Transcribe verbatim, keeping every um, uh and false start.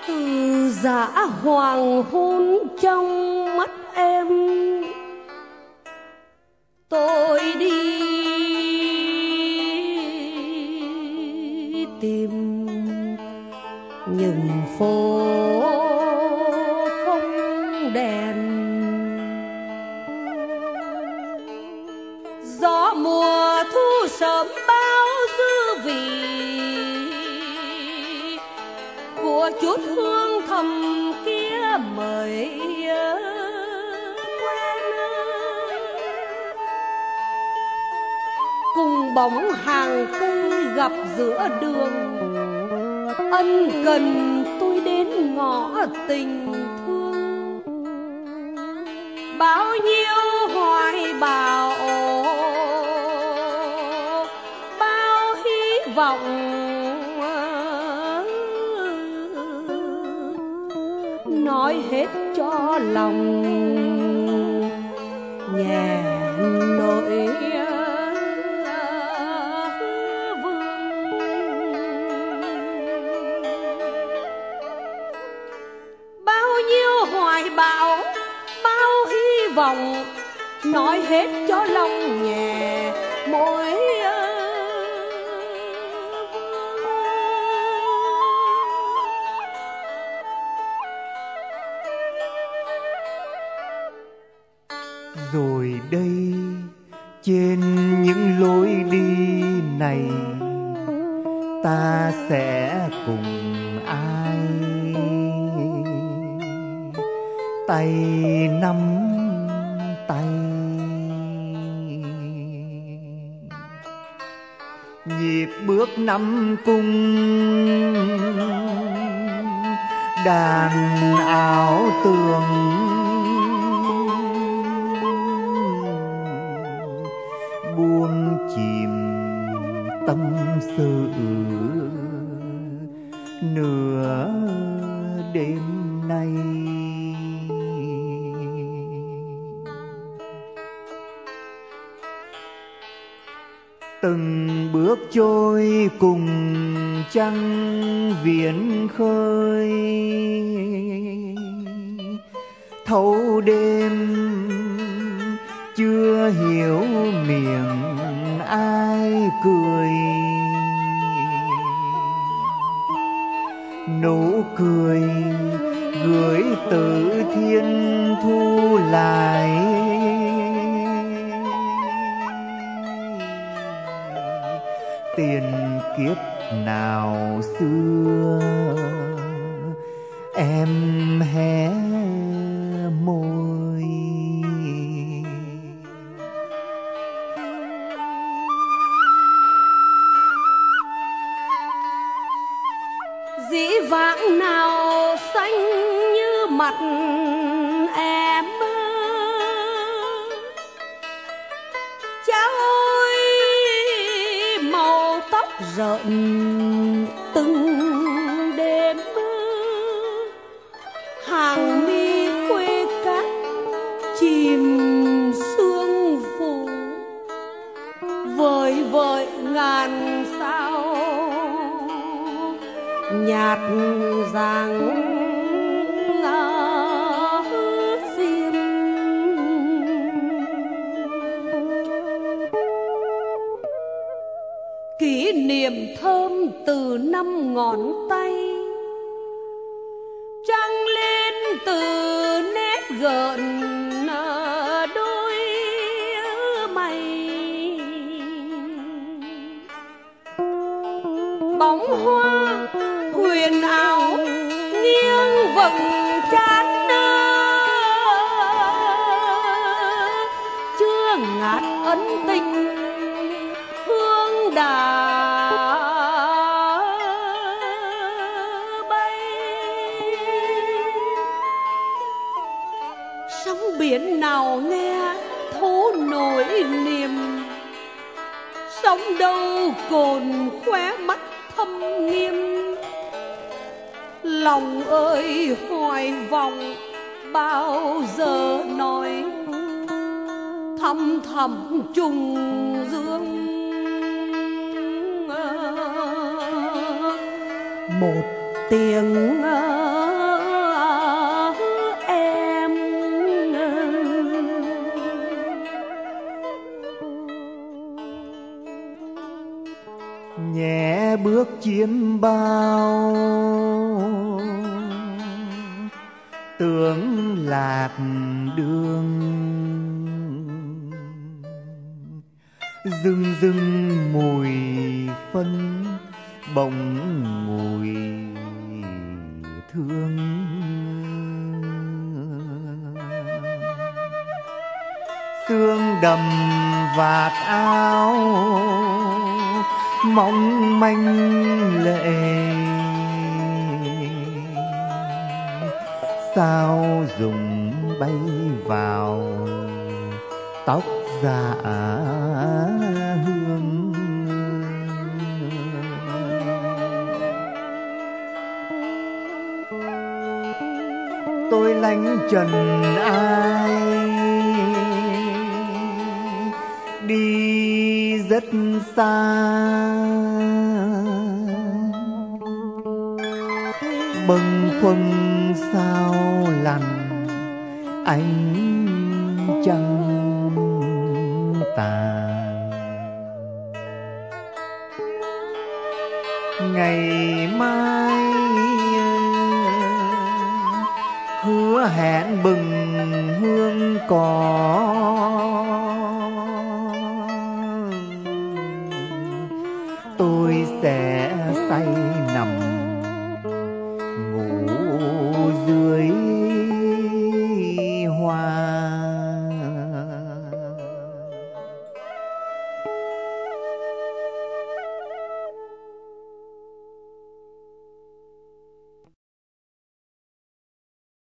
từ dã hoàng hôn trong mắt em, tôi đi tìm những phố không đèn. Gió mùa thu sớm bao dư vị của chút hương thầm kia mời quen. Cùng bóng hàng cây gặp giữa đường, ân cần tôi đến ngõ tình thương. Bao nhiêu hoài bão, bao hy vọng nói hết cho lòng nhẹ nỗi vương. Bao nhiêu hoài bão, bao hy vọng nói hết cho lòng nhẹ mỗi rồi đây trên những lối đi này ta sẽ cùng ai tay nắm tay, nhịp bước năm cung đàn áo tường, buông chìm tâm sự nửa đêm nay. Từng bước trôi cùng trăng viễn khơi, thấu đêm chưa hiểu miệng ai cười. Nụ cười gửi từ thiên thu lại, tiền kiếp nào xưa em hé môi. dĩ vãng nào xanh như mặt em, cha ơi màu tóc rợn từng đêm. Hàng mi quê cát chìm sương phủ, vời vợi ngàn sao nhạt dáng xiêm. Kỷ niệm thơm từ năm ngón tay, trăng lên từ nét gợn đôi mày. Bóng hoa huyền ảo nghiêng vầng trán, chưa ngát ân tình hương đã bay. Sóng biển nào nghe thấu nỗi niềm, sóng đâu cồn khóe mắt thâm nghiêm. Lòng ơi hoài vọng bao giờ nói, thầm thầm trùng dương. Một tiếng ghé bước chiêm bao, tưởng lạc đường. Rừng rừng mùi phân bỗng mùi thương. Sương đầm vạt áo mong manh lệ, sao rụng bay vào tóc dạ hương. Tôi lánh trần ai đi rất xa, bâng khuâng sao lằn ánh trăng tàn. Ngày mai hứa hẹn bừng hương cỏ, tôi sẽ say